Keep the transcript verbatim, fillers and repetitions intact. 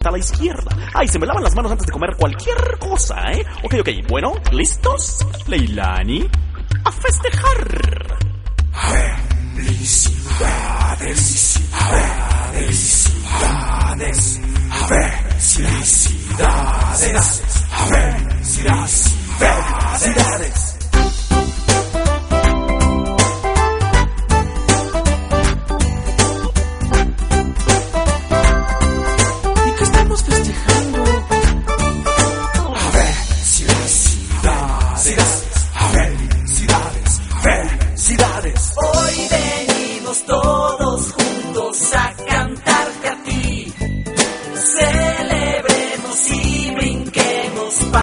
a la izquierda. Ay, se me lavan las manos antes de comer cualquier cosa, ¿eh? Ok, ok, bueno, ¿listos? Leilani, a festejar. Felicidades.